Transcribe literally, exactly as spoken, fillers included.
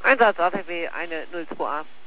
Einsatz A T W eine null zwei A.